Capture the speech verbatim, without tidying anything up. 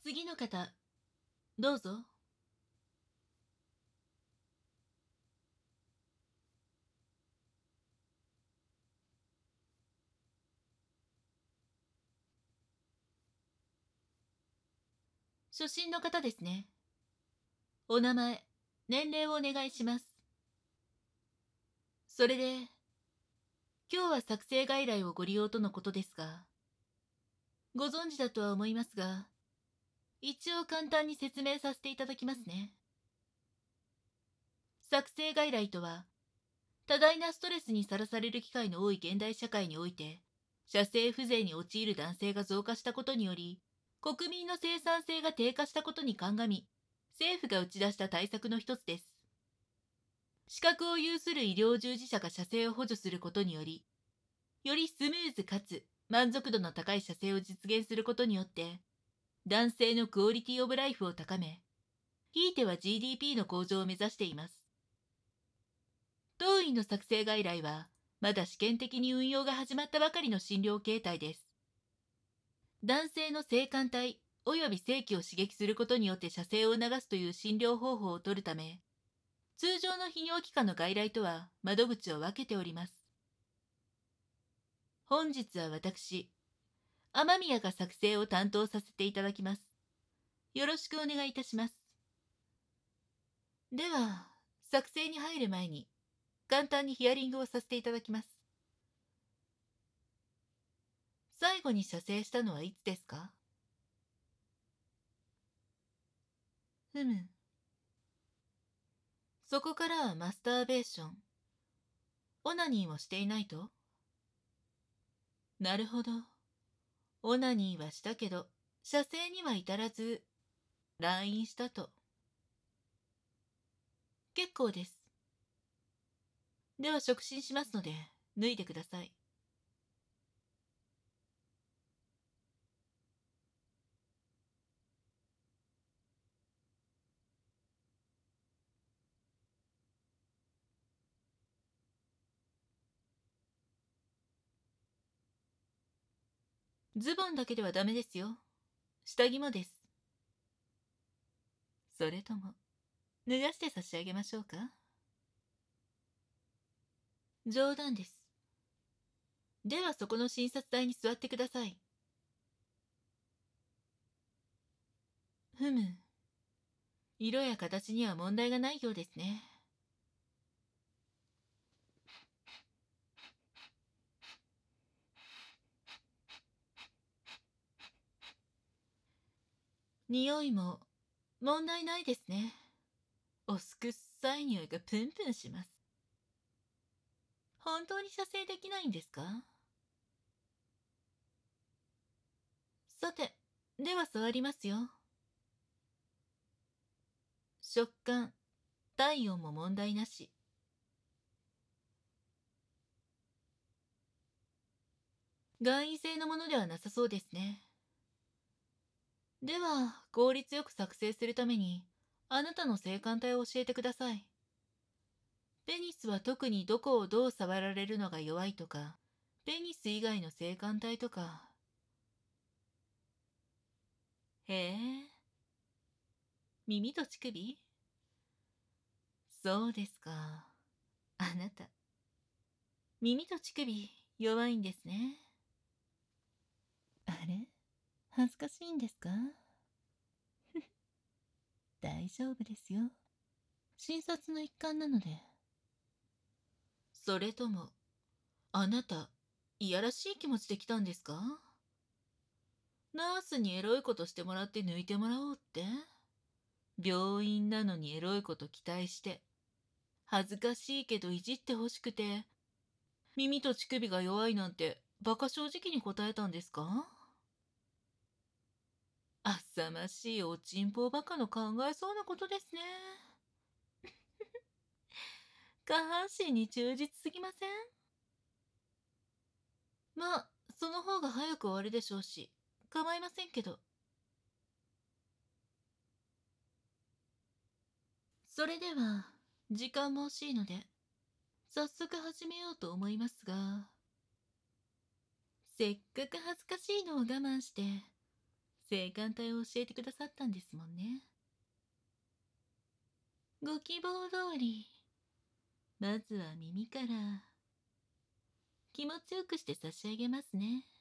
次の方、どうぞ。初診の方ですね。お名前、年齢をお願いします。それで、今日は作成外来をご利用とのことですが、ご存知だとは思いますが、一応簡単に説明させていただきますね。作成外来とは、多大なストレスにさらされる機会の多い現代社会において、射精不全に陥る男性が増加したことにより、国民の生産性が低下したことに鑑み、政府が打ち出した対策の一つです。資格を有する医療従事者が射精を補助することにより、よりスムーズかつ満足度の高い射精を実現することによって、男性のクオリティオブライフを高め、ひいては ジーディーピー の向上を目指しています。当院の作成外来は、まだ試験的に運用が始まったばかりの診療形態です。男性の性感帯及び性器を刺激することによって射精を促すという診療方法を取るため、通常の泌尿器科の外来とは窓口を分けております。本日は私、雨宮が作成を担当させていただきます。よろしくお願いいたします。では、作成に入る前に、簡単にヒアリングをさせていただきます。最後に射精したのはいつですか？ふむ。そこからはマスターベーション。オナニーもしていないと？なるほど。オナニーはしたけど、射精には至らず、来院したと。結構です。では触診しますので、脱いでください。ズボンだけではダメですよ。下着もです。それとも、脱がして差し上げましょうか？冗談です。ではそこの診察台に座ってください。ふむ。色や形には問題がないようですね。匂いも問題ないですね。おすくっさい匂いがプンプンします。本当に射精できないんですか？さて、では触りますよ。食感、体温も問題なし。外因性のものではなさそうですね。では、効率よく作成するために、あなたの性感帯を教えてください。ペニスは特にどこをどう触られるのが弱いとか、ペニス以外の性感帯とか。へえ。耳と乳首？そうですか。あなた、耳と乳首弱いんですね。あれ？恥ずかしいんですか？大丈夫ですよ。診察の一環なので。それとも、あなた、いやらしい気持ちで来たんですか？ナースにエロいことしてもらって抜いてもらおうって？病院なのにエロいこと期待して、恥ずかしいけどいじってほしくて、耳と乳首が弱いなんてバカ正直に答えたんですか？あっさましいおちんぽバカの考えそうなことですね。下半身に忠実すぎません？まあ、その方が早く終わるでしょうし、構いませんけど。それでは、時間も惜しいので、早速始めようと思いますが、せっかく恥ずかしいのを我慢して、 性感帯を教えてくださったんですもんね。ご希望通り、まずは耳から気持ちよくして差し上げますね。